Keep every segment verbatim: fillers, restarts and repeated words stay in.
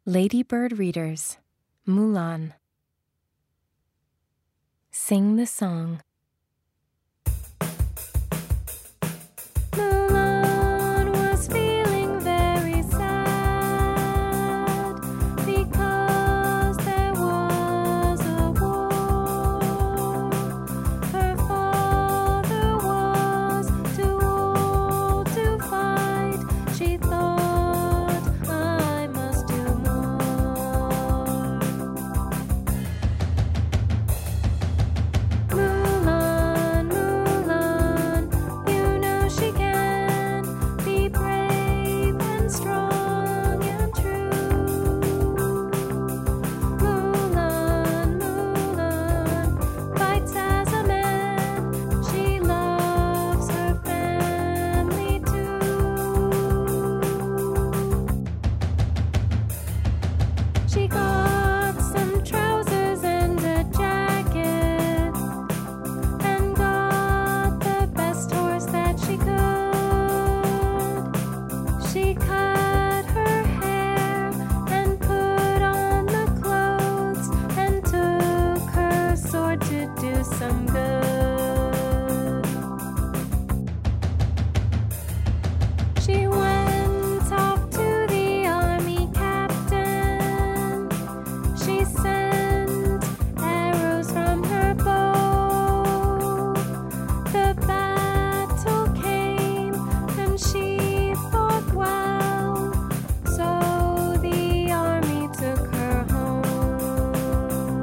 Ladybird Readers, Mulan. Sing the song. Mulan was feeling very sad because there was a war. Her father was too old to fight. She thought, I must do more. Mulan, Mulan, you know she can be brave and strong and true. Mulan, Mulan, fights as a man. She loves her family too. She got some trousers and a jacket and got the best horse that she could. She cut her hair and put on the clothes and took her sword to do some good. She went off to the army captain. She sent arrows from her bow. The battle came and she fought well, so the army took her home.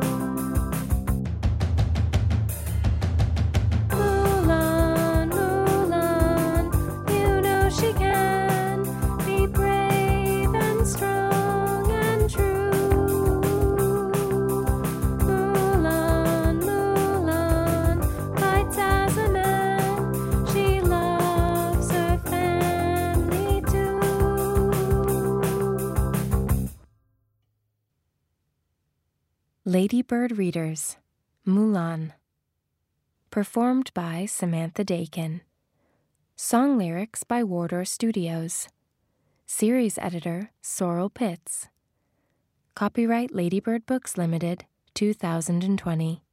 Mulan, Mulan, you know she can be brave and strong and true. Mulan, Mulan, fights as a man. She loves her family too. Ladybird Readers, Mulan. Performed by Samantha Dakin. Song lyrics by Wardour Studios. Series editor Sorrel Pitts. Copyright Ladybird Books Limited, two thousand twenty.